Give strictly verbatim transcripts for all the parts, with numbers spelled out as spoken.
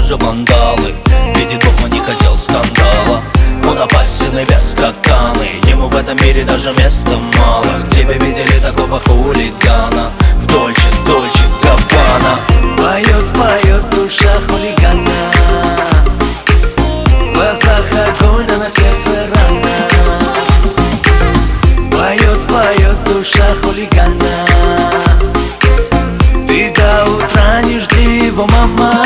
даже вандалы. Видит Бог, он не хотел скандала. Он опасен и бескатанный, ему в этом мире даже места мало. Где вы видели такого хулигана? В Дольче, Дольче, Габбана. Поет, поет душа хулигана, в глазах огонь, а на сердце рана. Поет, поет душа хулигана, ты до утра не жди его, мама.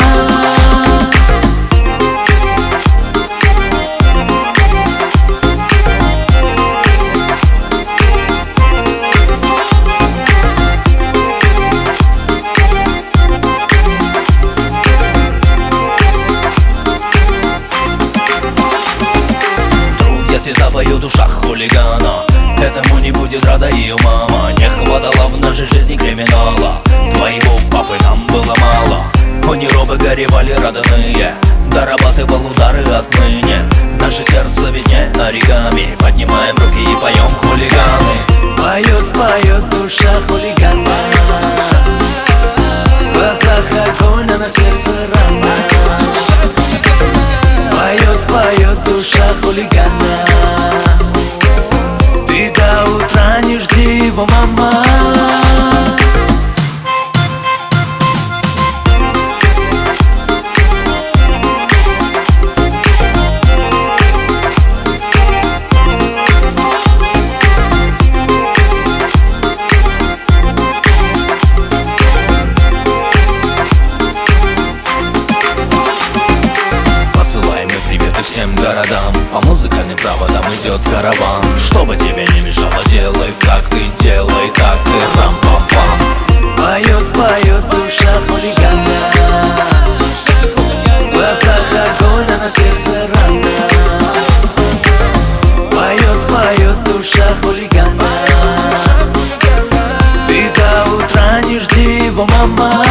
Если запою душа хулигана, этому не будет рада ее мама. Не хватало в нашей жизни криминала, твоего папы нам было мало. Они робы горевали родные, дорабатывал удары отныне. Наше сердце виднее оригами, поднимаем руки и поем хулиганы. Поет, поет душа хулигана, в глазах огонь, а на сердце рана. Поет, поет душа хулигана, ты до утра не жди его, мама. Всем городам по музыкальным проводам идет караван. Чтобы тебе не мешало, делай в такт и делай так и рам-пам-пам. Поет, поет душа хулигана, в глазах огонь, а на сердце рана. Поет, поет душа хулигана, ты до утра не жди его, мама.